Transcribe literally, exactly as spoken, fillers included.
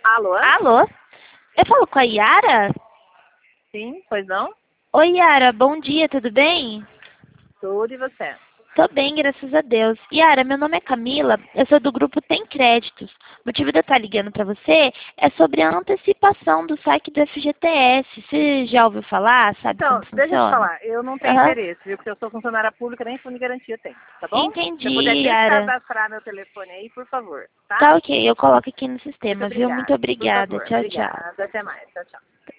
Alô? Alô? Eu falo com a Yara? Sim, pois não? Oi, Yara, bom dia, tudo bem? Tudo e você? Tô bem, graças a Deus. Yara, meu nome é Camila, eu sou do grupo Tem Créditos. O motivo de eu estar ligando para você é sobre a antecipação do saque do F G T S. Você já ouviu falar? Sabe Então, como deixa eu te funciona? falar, eu não tenho Aham. interesse, viu? Porque eu sou funcionária pública, nem fundo de garantia tem, tá bom? Se você puder Entendi, Yara. descadastrar meu telefone aí, por favor, tá? Tá ok, eu coloco aqui no Muito sistema, viu? Muito obrigada. Por obrigada. favor, Tchau, tchau. obrigada. Até mais. Tchau, tchau.